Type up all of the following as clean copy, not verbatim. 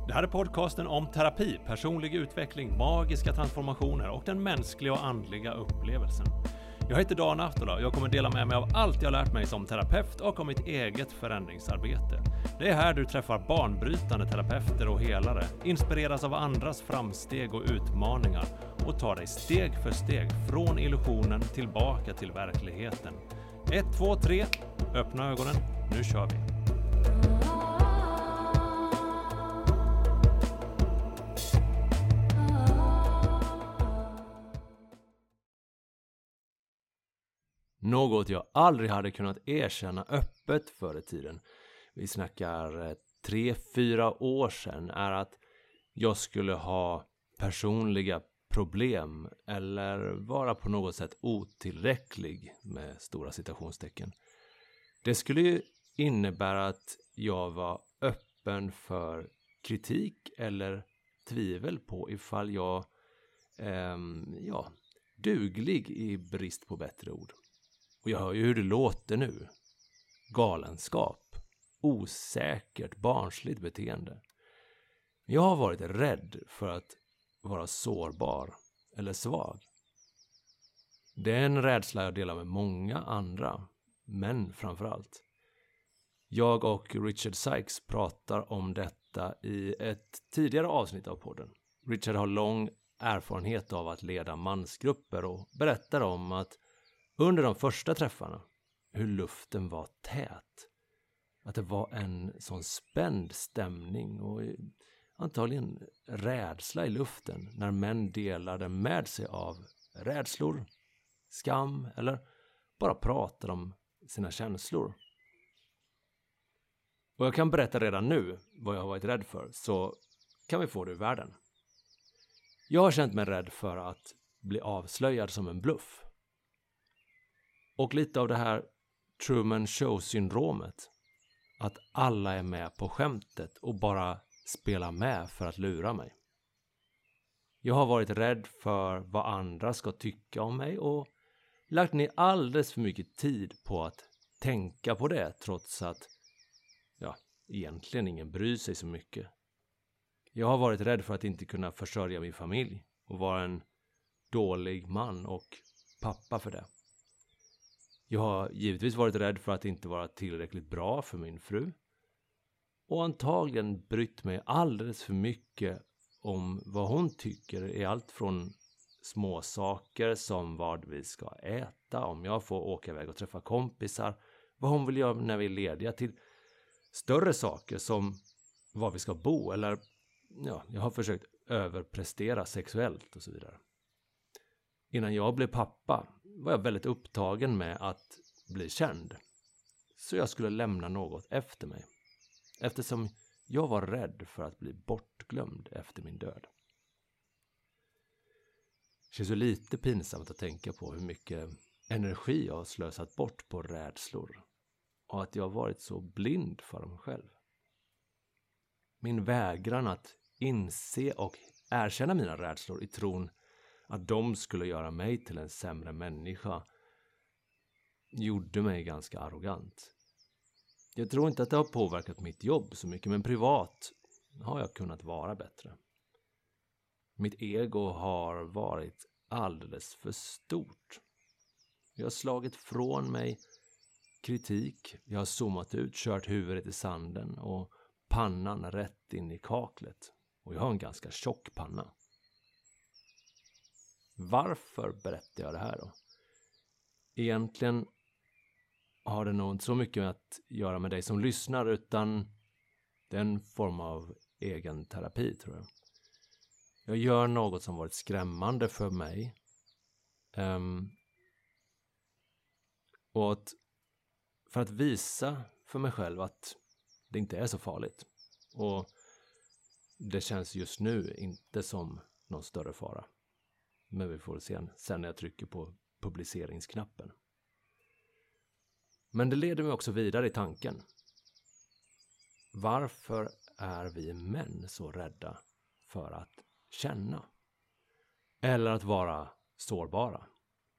Det här är podcasten om terapi, personlig utveckling, magiska transformationer och den mänskliga och andliga upplevelsen. Jag heter Dan Ahtola och jag kommer dela med mig av allt jag lärt mig som terapeut och om mitt eget förändringsarbete. Det är här du träffar banbrytande terapeuter och helare, inspireras av andras framsteg och utmaningar och tar dig steg för steg från illusionen tillbaka till verkligheten. 1, 2, 3, öppna ögonen, nu kör vi! Något jag aldrig hade kunnat erkänna öppet förr i tiden, vi snackar 3-4 år sedan, är att jag skulle ha personliga problem eller vara på något sätt otillräcklig med stora citationstecken. Det skulle ju innebära att jag var öppen för kritik eller tvivel på ifall jag duglig i brist på bättre ord. Och jag hör ju hur det låter nu. Galenskap. Osäkert, barnsligt beteende. Jag har varit rädd för att vara sårbar eller svag. Det är en rädsla jag delar med många andra, men framförallt. Jag och Richard Sykes pratar om detta i ett tidigare avsnitt av podden. Richard har lång erfarenhet av att leda mansgrupper och berättar om att under de första träffarna, hur luften var tät. Att det var en sån spänd stämning och antagligen rädsla i luften när män delade med sig av rädslor, skam eller bara pratade om sina känslor. Och jag kan berätta redan nu vad jag har varit rädd för, så kan vi få det ur världen. Jag har känt mig rädd för att bli avslöjad som en bluff. Och lite av det här Truman Show-syndromet. Att alla är med på skämtet och bara spelar med för att lura mig. Jag har varit rädd för vad andra ska tycka om mig och lagt ner alldeles för mycket tid på att tänka på det, trots att egentligen ingen bryr sig så mycket. Jag har varit rädd för att inte kunna försörja min familj och vara en dålig man och pappa för det. Jag har givetvis varit rädd för att inte vara tillräckligt bra för min fru. Och antagligen brytt mig alldeles för mycket om vad hon tycker i allt från små saker som vad vi ska äta, om jag får åka iväg och träffa kompisar, vad hon vill göra när vi är lediga, till större saker som var vi ska bo eller jag har försökt överprestera sexuellt och så vidare. Innan jag blev pappa var jag väldigt upptagen med att bli känd. Så jag skulle lämna något efter mig. Eftersom jag var rädd för att bli bortglömd efter min död. Det känns så lite pinsamt att tänka på hur mycket energi jag har slösat bort på rädslor. Och att jag har varit så blind för dem själv. Min vägran att inse och erkänna mina rädslor i tron att de skulle göra mig till en sämre människa gjorde mig ganska arrogant. Jag tror inte att det har påverkat mitt jobb så mycket, men privat har jag kunnat vara bättre. Mitt ego har varit alldeles för stort. Jag har slagit från mig kritik, jag har zoomat ut, kört huvudet i sanden och pannan rätt in i kaklet. Och jag har en ganska tjock panna. Varför berättar jag det här då? Egentligen har det nog inte så mycket att göra med dig som lyssnar, utan det är en form av egen terapi, tror jag. Jag gör något som varit skrämmande för mig. Och för att visa för mig själv att det inte är så farligt. Och det känns just nu inte som någon större fara. Men vi får se sen när jag trycker på publiceringsknappen. Men det leder mig också vidare i tanken. Varför är vi män så rädda för att känna? Eller att vara sårbara?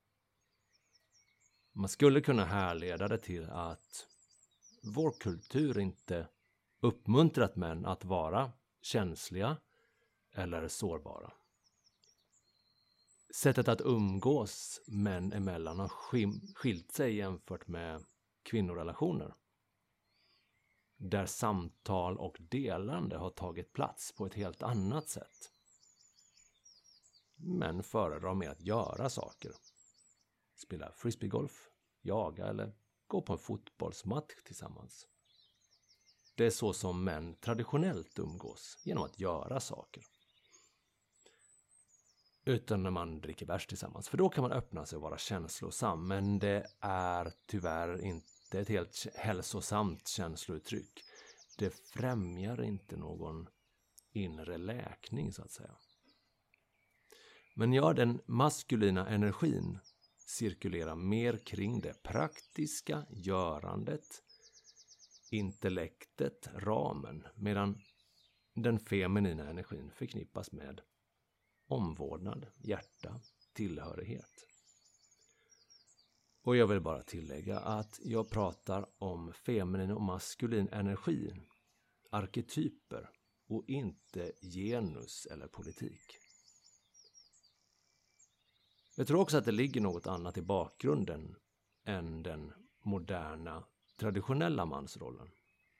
Man skulle kunna härleda det till att vår kultur inte uppmuntrat män att vara känsliga eller sårbara. Sättet att umgås män emellan har skilt sig jämfört med kvinnorelationer. Där samtal och delande har tagit plats på ett helt annat sätt. Män föredrar med att göra saker. Spela frisbeegolf, jaga eller gå på en fotbollsmatch tillsammans. Det är så som män traditionellt umgås, genom att göra saker. Utan när man dricker bärs tillsammans, för då kan man öppna sig och vara känslosam. Men det är tyvärr inte ett helt hälsosamt känslouttryck. Det främjar inte någon inre läkning så att säga. Men den maskulina energin cirkulerar mer kring det praktiska görandet, intellektet, ramen, medan den feminina energin förknippas med omvårdnad, hjärta, tillhörighet. Och jag vill bara tillägga att jag pratar om feminin och maskulin energi, arketyper och inte genus eller politik. Jag tror också att det ligger något annat i bakgrunden än den moderna, traditionella mansrollen.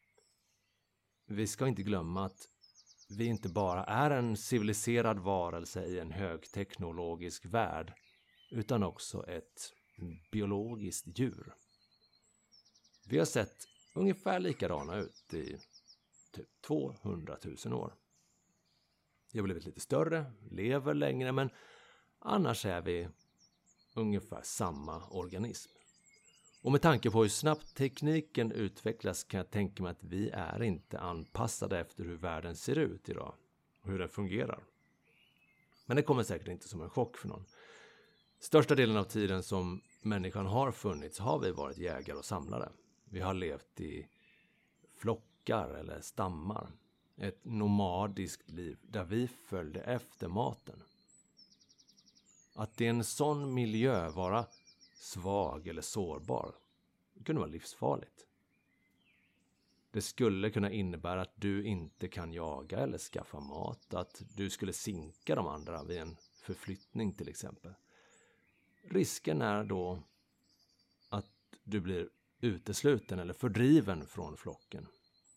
Vi ska inte glömma att vi inte bara är en civiliserad varelse i en högteknologisk värld, utan också ett biologiskt djur. Vi har sett ungefär likadana ut i typ 200 000 år. Vi har blivit lite större, lever längre, men annars är vi ungefär samma organism. Och med tanke på hur snabbt tekniken utvecklas kan jag tänka mig att vi är inte anpassade efter hur världen ser ut idag och hur den fungerar. Men det kommer säkert inte som en chock för någon. Största delen av tiden som människan har funnits har vi varit jägare och samlare. Vi har levt i flockar eller stammar. Ett nomadiskt liv där vi följde efter maten. Att i en sån miljö vara svag eller sårbar kunde vara livsfarligt. Det skulle kunna innebära att du inte kan jaga eller skaffa mat, att du skulle sinka de andra vid en förflyttning till exempel. Risken är då att du blir utesluten eller fördriven från flocken.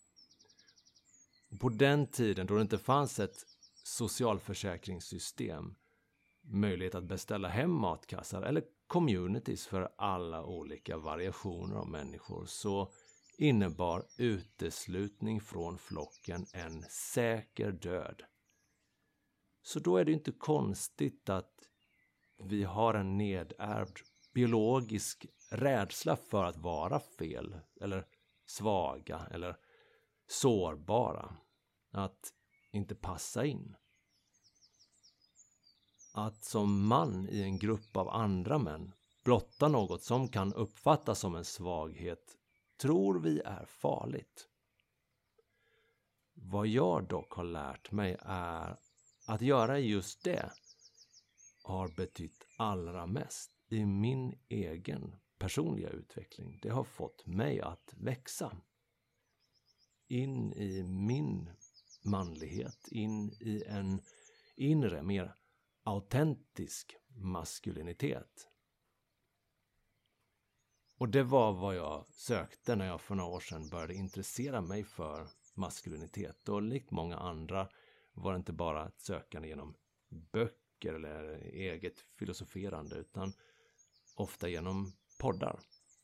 På den tiden då det inte fanns ett socialförsäkringssystem, möjlighet att beställa hem matkassar eller communities för alla olika variationer av människor, så innebar uteslutning från flocken en säker död. Så då är det inte konstigt att vi har en nedärvd biologisk rädsla för att vara fel eller svaga eller sårbara. Att inte passa in. Att som man i en grupp av andra män blotta något som kan uppfattas som en svaghet tror vi är farligt. Vad jag dock har lärt mig är att göra just det har betytt allra mest i min egen personliga utveckling. Det har fått mig att växa in i min manlighet, in i en inre, mer autentisk maskulinitet. Och det var vad jag sökte när jag för några år sedan började intressera mig för maskulinitet. Och likt många andra var det inte bara ett sökande genom böcker eller eget filosoferande, utan ofta genom poddar.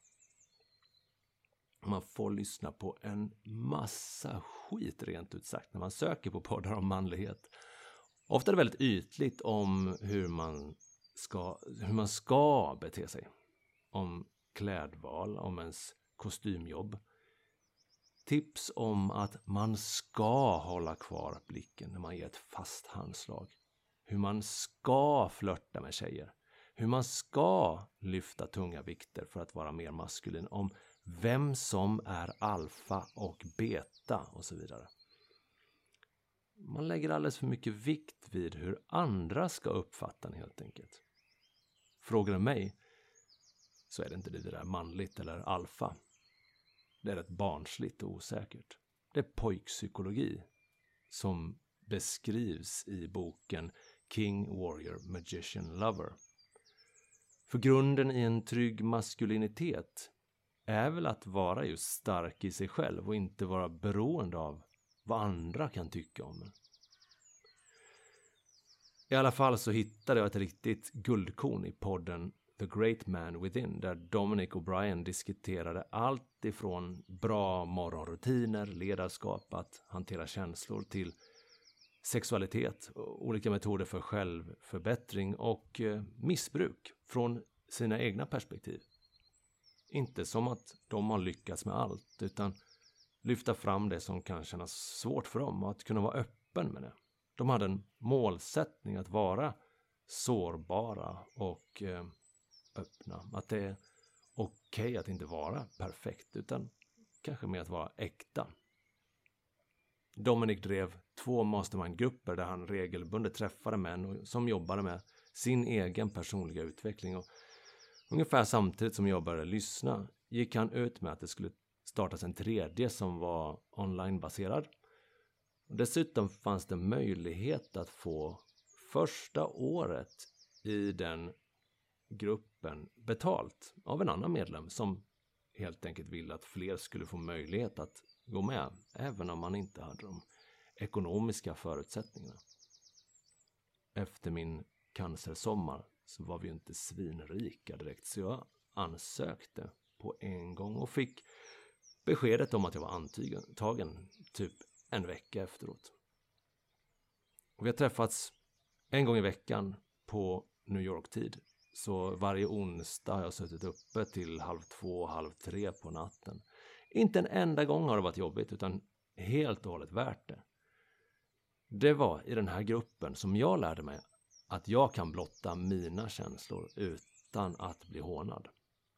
Man får lyssna på en massa skit rent ut sagt när man söker på poddar om manlighet. Ofta är det väldigt ytligt om hur man ska bete sig. Om klädval, om ens kostymjobb. Tips om att man ska hålla kvar blicken när man ger ett fast handslag. Hur man ska flirta med tjejer. Hur man ska lyfta tunga vikter för att vara mer maskulin. Om vem som är alfa och beta och så vidare. Man lägger alldeles för mycket vikt vid hur andra ska uppfatta en helt enkelt. Frågar du mig så är det inte det där manligt eller alfa. Det är rätt barnsligt och osäkert. Det är pojkpsykologi. som beskrivs i boken King, Warrior, Magician, Lover. För grunden i en trygg maskulinitet är väl att vara just stark i sig själv och inte vara beroende av vad andra kan tycka om en. I alla fall så hittade jag ett riktigt guldkorn i podden The Great Man Within, där Dominic och Brian diskuterade allt ifrån bra morgonrutiner, ledarskap, att hantera känslor till sexualitet, olika metoder för självförbättring och missbruk från sina egna perspektiv. Inte som att de har lyckats med allt, utan lyfta fram det som kan kännas svårt för dem och att kunna vara öppen med det. De hade en målsättning att vara sårbara och öppna. Att det är okej att inte vara perfekt, utan kanske mer att vara äkta. Dominic drev 2 mastermind-grupper där han regelbundet träffade män som jobbade med sin egen personliga utveckling. Och ungefär samtidigt som jag började lyssna gick han ut med att det skulle startas en 3:e som var online-baserad. Och dessutom fanns det möjlighet att få första året i den gruppen betalt av en annan medlem som helt enkelt ville att fler skulle få möjlighet att gå med, även om man inte hade de ekonomiska förutsättningarna. Efter min cancersommar så var vi inte svinrika direkt, så jag ansökte på en gång och fick beskedet om att jag var antagen typ en vecka efteråt. Och vi har träffats en gång i veckan på New York-tid. Så varje onsdag har jag suttit uppe till 2:30, 2:30 på natten. Inte en enda gång har det varit jobbigt, utan helt och hållet värt det. Det var i den här gruppen som jag lärde mig att jag kan blotta mina känslor utan att bli hånad.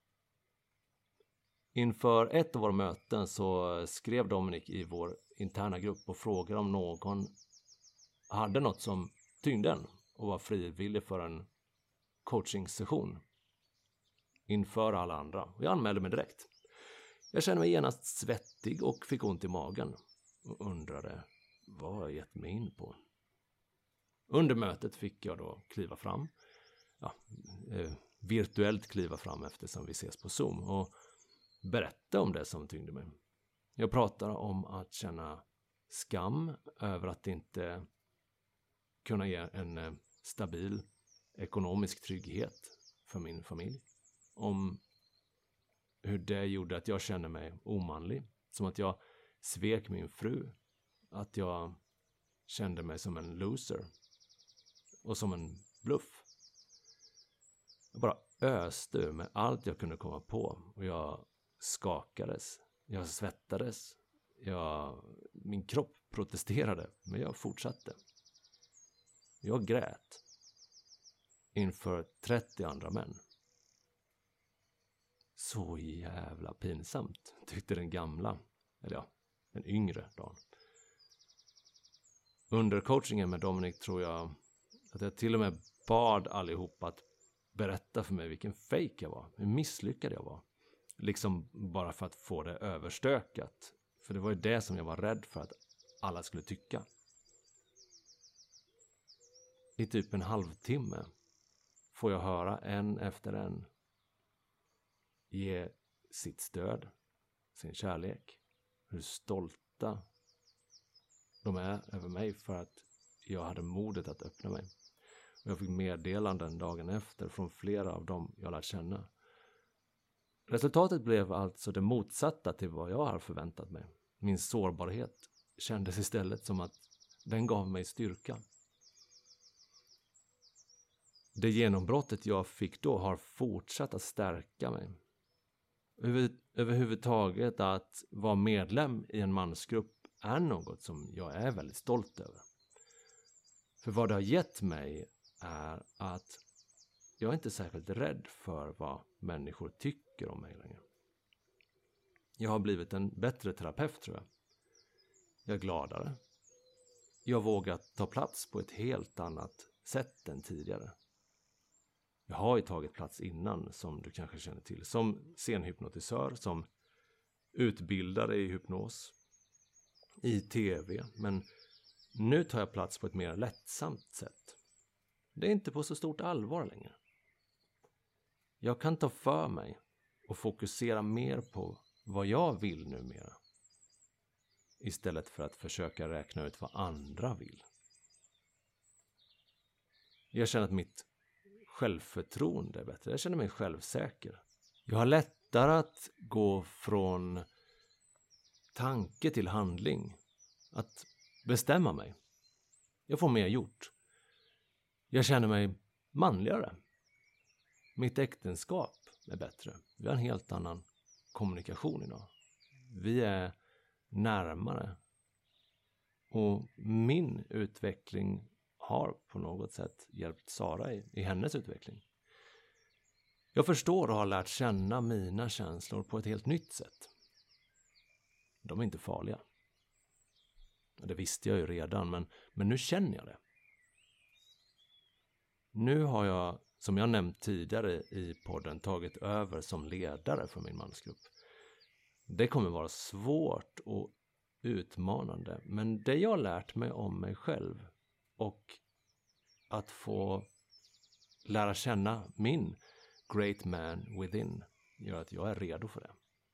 Inför ett av våra möten så skrev Dominic i vår interna grupp och frågade om någon hade något som tyngde en och var frivillig för en coachingsession inför alla andra. Och jag anmälde mig direkt. Jag kände mig genast svettig och fick ont i magen och undrade vad jag gett mig in på. Under mötet fick jag då kliva fram, virtuellt kliva fram eftersom vi ses på Zoom, och berätta om det som tyngde mig. Jag pratar om att känna skam över att inte kunna ge en stabil ekonomisk trygghet för min familj. Om hur det gjorde att jag kände mig omanlig. Som att jag svek min fru. Att jag kände mig som en loser. Och som en bluff. Jag bara öste ur med allt jag kunde komma på. Och jag skakades. Jag svettades. Min kropp protesterade. Men jag fortsatte. Jag grät. Inför 30 andra män. Så jävla pinsamt, tyckte den gamla, den yngre Dan. Under coachingen med Dominic tror jag att jag till och med bad allihop att berätta för mig vilken fake jag var, hur misslyckad jag var. Liksom bara för att få det överstökat. För det var ju det som jag var rädd för att alla skulle tycka. I typ en halvtimme får jag höra en efter en ge sitt stöd, sin kärlek, hur stolta de är över mig för att jag hade modet att öppna mig. Och jag fick meddelanden dagen efter från flera av dem jag lärt känna. Resultatet blev alltså det motsatta till vad jag har förväntat mig. Min sårbarhet kändes istället som att den gav mig styrka. Det genombrottet jag fick då har fortsatt att stärka mig. Överhuvudtaget att vara medlem i en mansgrupp är något som jag är väldigt stolt över. För vad det har gett mig är att jag är inte särskilt rädd för vad människor tycker om mig längre. Jag har blivit en bättre terapeut, tror jag. Jag är gladare. Jag vågar ta plats på ett helt annat sätt än tidigare. Jag har ju tagit plats innan, som du kanske känner till, som scenhypnotisör, som utbildare i hypnos, i tv, men Nu tar jag plats på ett mer lättsamt sätt. Det är inte på så stort allvar längre. Jag kan ta för mig och fokusera mer på vad jag vill numera. Istället för att försöka räkna ut vad andra vill. Jag känner att mitt självförtroende är bättre. Jag känner mig självsäker. Jag har lättare att gå från tanke till handling. Att bestämma mig. Jag får mer gjort. Jag känner mig manligare. Mitt äktenskap är bättre. Vi har en helt annan kommunikation idag. Vi är närmare. Och min utveckling har på något sätt hjälpt Sara i hennes utveckling. Jag förstår och har lärt känna mina känslor på ett helt nytt sätt. De är inte farliga. Det visste jag ju redan, men nu känner jag det. Nu har jag, som jag nämnt tidigare i podden, tagit över som ledare för min mansgrupp. Det kommer vara svårt och utmanande, men det jag har lärt mig om mig själv och att få lära känna min great man within gör att jag är redo för det.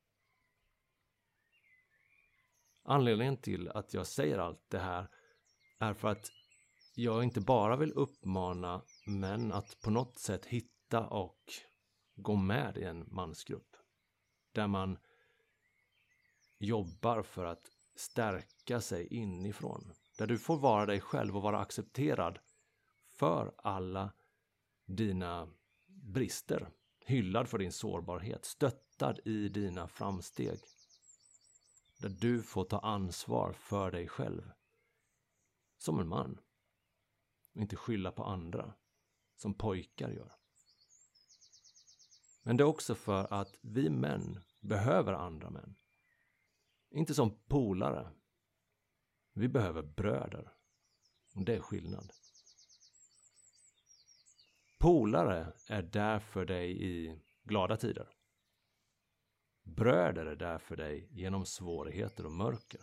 Anledningen till att jag säger allt det här är för att jag inte bara vill uppmana män att på något sätt hitta och gå med i en mansgrupp. Där man jobbar för att stärka sig inifrån. Där du får vara dig själv och vara accepterad för alla dina brister. Hyllad för din sårbarhet. Stöttad i dina framsteg. Där du får ta ansvar för dig själv. Som en man. Och inte skylla på andra. Som pojkar gör. Men det är också för att vi män behöver andra män. Inte som polare. Vi behöver bröder. Och det är skillnad. Polare är där för dig i glada tider. Bröder är där för dig genom svårigheter och mörker.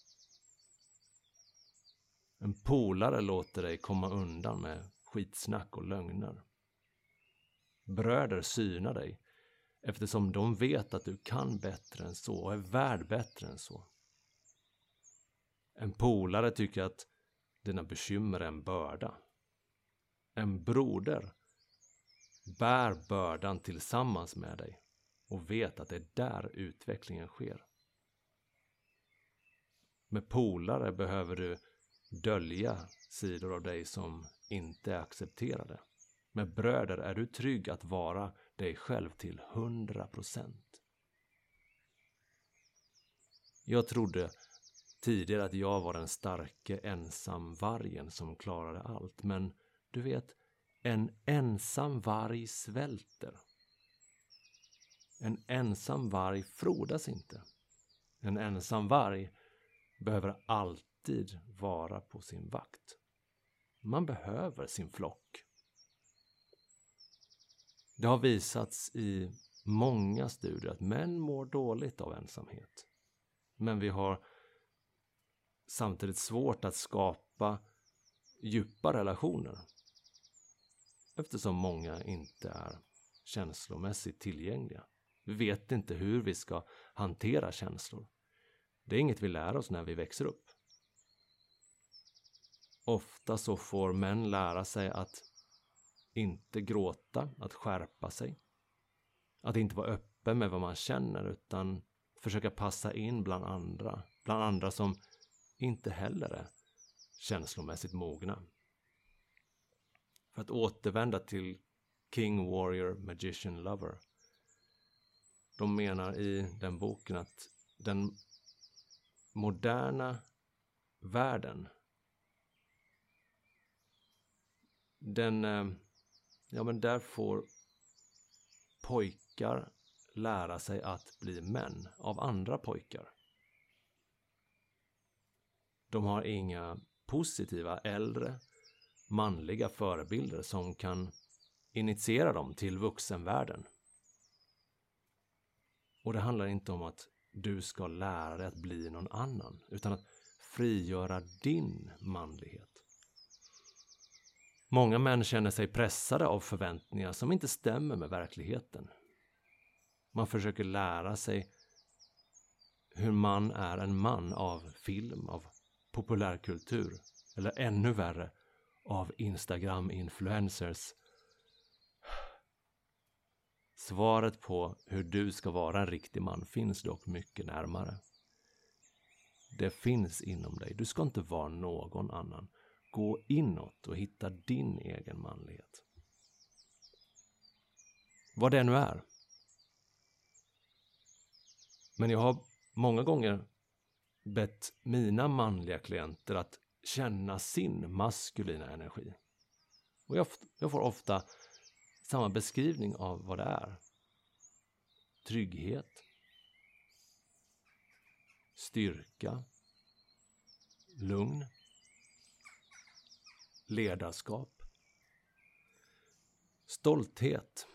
En polare låter dig komma undan med skitsnack och lögner. Bröder synar dig eftersom de vet att du kan bättre än så och är värd bättre än så. En polare tycker att dina bekymmer är en börda. En broder bär bördan tillsammans med dig och vet att det är där utvecklingen sker. Med polare behöver du dölja sidor av dig som inte är accepterade. Med bröder är du trygg att vara dig själv till 100%. Jag trodde tidigare att jag var den starke ensamvargen som klarade allt. Men du vet, en ensam varg svälter. En ensam varg frodas inte. En ensam varg behöver alltid vara på sin vakt. Man behöver sin flock. Det har visats i många studier att män mår dåligt av ensamhet. Men vi har samtidigt svårt att skapa djupa relationer. Eftersom många inte är känslomässigt tillgängliga. Vi vet inte hur vi ska hantera känslor. Det är inget vi lär oss när vi växer upp. Ofta så får män lära sig att inte gråta, att skärpa sig. Att inte vara öppen med vad man känner utan försöka passa in bland andra. Bland andra som inte heller är känslomässigt mogna. För att återvända till King, Warrior, Magician, Lover. De menar i den boken att den moderna världen, där får pojkar lära sig att bli män av andra pojkar. De har inga positiva äldre manliga förebilder som kan initiera dem till vuxenvärlden. Och det handlar inte om att du ska lära dig att bli någon annan, utan att frigöra din manlighet. Många män känner sig pressade av förväntningar som inte stämmer med verkligheten. Man försöker lära sig hur man är en man av film, av populärkultur eller ännu värre av Instagram-influencers. Svaret på hur du ska vara en riktig man finns dock mycket närmare. Det finns inom dig. Du ska inte vara någon annan. Gå inåt och hitta din egen manlighet. Vad det nu är. Men jag har många gånger bett mina manliga klienter att känna sin maskulina energi. Och jag får ofta samma beskrivning av vad det är. Trygghet. Styrka. Lugn. Ledarskap. Stolthet.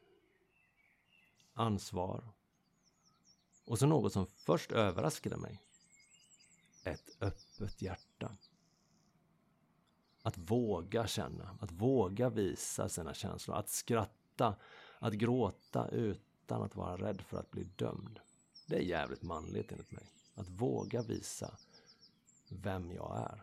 Ansvar. Och så något som först överraskade mig. Ett öppet hjärta. Att våga känna, att våga visa sina känslor, att skratta, att gråta utan att vara rädd för att bli dömd. Det är jävligt manligt enligt mig. Att våga visa vem jag är.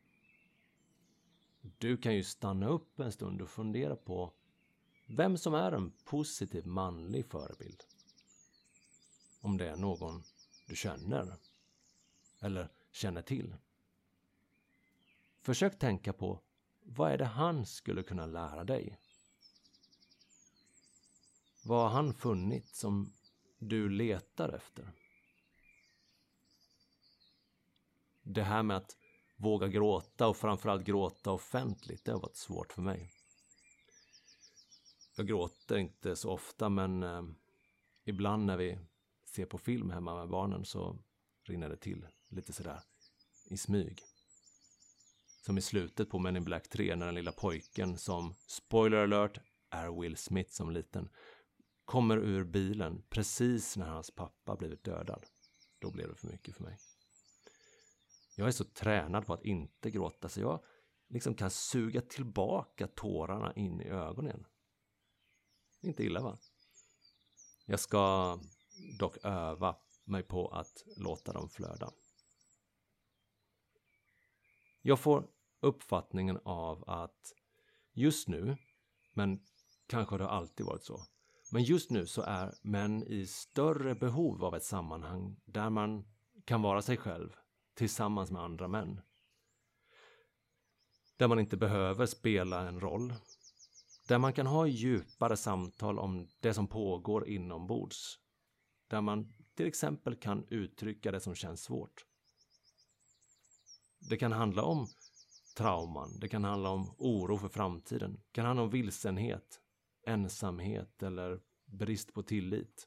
Du kan ju stanna upp en stund och fundera på vem som är en positiv manlig förebild. Om det är någon du känner eller känner till. Försök tänka på vad är det han skulle kunna lära dig? Vad har han funnit som du letar efter? Det här med att våga gråta och framförallt gråta offentligt, det har varit svårt för mig. Jag gråter inte så ofta, men ibland när vi ser på film hemma med barnen så rinner det till lite sådär i smyg. Som i slutet på Men in Black 3 när den lilla pojken som, spoiler alert, är Will Smith som liten, kommer ur bilen precis när hans pappa blivit dödad. Då blev det för mycket för mig. Jag är så tränad på att inte gråta så jag liksom kan suga tillbaka tårarna in i ögonen. Inte illa, va? Jag ska dock öva mig på att låta dem flöda. Jag får uppfattningen av att just nu, men kanske det har alltid varit så, men just nu så är män i större behov av ett sammanhang där man kan vara sig själv tillsammans med andra män. Där man inte behöver spela en roll. Där man kan ha djupare samtal om det som pågår inombords. Där man till exempel kan uttrycka det som känns svårt. Det kan handla om trauman, det kan handla om oro för framtiden. Det kan handla om vilsenhet, ensamhet eller brist på tillit.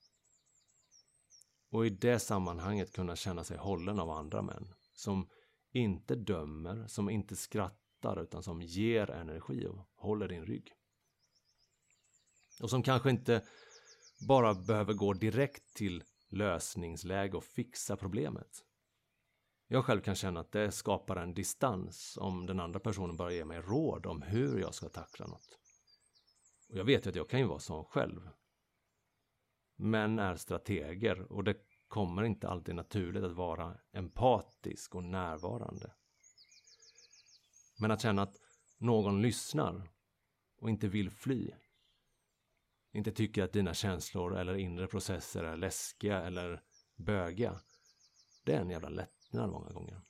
Och i det sammanhanget kunna känna sig hållen av andra män. Som inte dömer, som inte skrattar utan som ger energi och håller din rygg. Och som kanske inte bara behöver gå direkt till lösningsläge och fixa problemet. Jag själv kan känna att det skapar en distans om den andra personen bara ger mig råd om hur jag ska tackla något. Och jag vet ju att jag kan ju vara sån själv. Män är strateger och det kommer inte alltid naturligt att vara empatisk och närvarande. Men att känna att någon lyssnar och inte vill fly. Inte tycker att dina känslor eller inre processer är läskiga eller bögiga. Det är en jävla lättnad många gånger.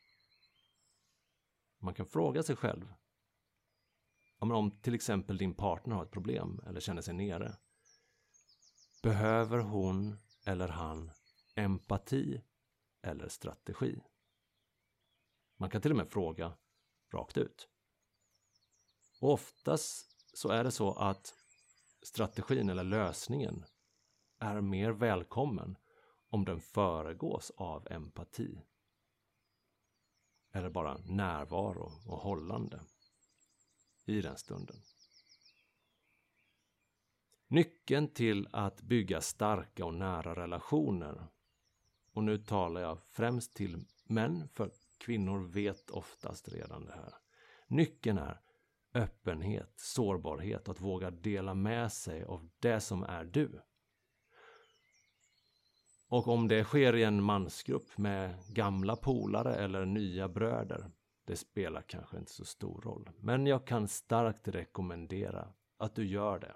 Man kan fråga sig själv. Om till exempel din partner har ett problem eller känner sig nere. Behöver hon eller han empati eller strategi? Man kan till och med fråga rakt ut. Och oftast så är det så att strategin eller lösningen är mer välkommen om den föregås av empati. Eller bara närvaro och hållande i den stunden. Nyckeln till att bygga starka och nära relationer, och nu talar jag främst till Men för kvinnor vet oftast redan det här. Nyckeln är öppenhet, sårbarhet, att våga dela med sig av det som är du. Och om det sker i en mansgrupp med gamla polare eller nya bröder, det spelar kanske inte så stor roll. Men jag kan starkt rekommendera att du gör det.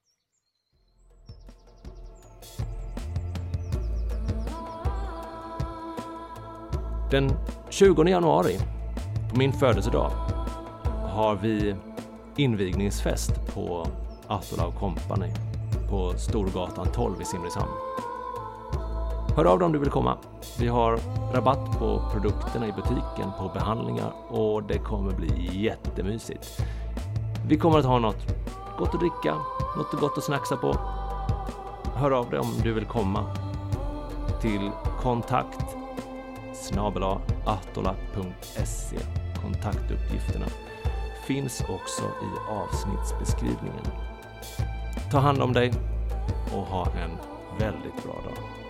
Den 20 januari, på min födelsedag, har vi invigningsfest på Atola & Company på Storgatan 12 i Simrishamn. Hör av dig om du vill komma. Vi har rabatt på produkterna i butiken, på behandlingar, och det kommer bli jättemysigt. Vi kommer att ha något gott att dricka, något gott att snacksa på. Hör av dig om du vill komma till kontakt@atola.se. Kontaktuppgifterna finns också i avsnittsbeskrivningen. Ta hand om dig och ha en väldigt bra dag.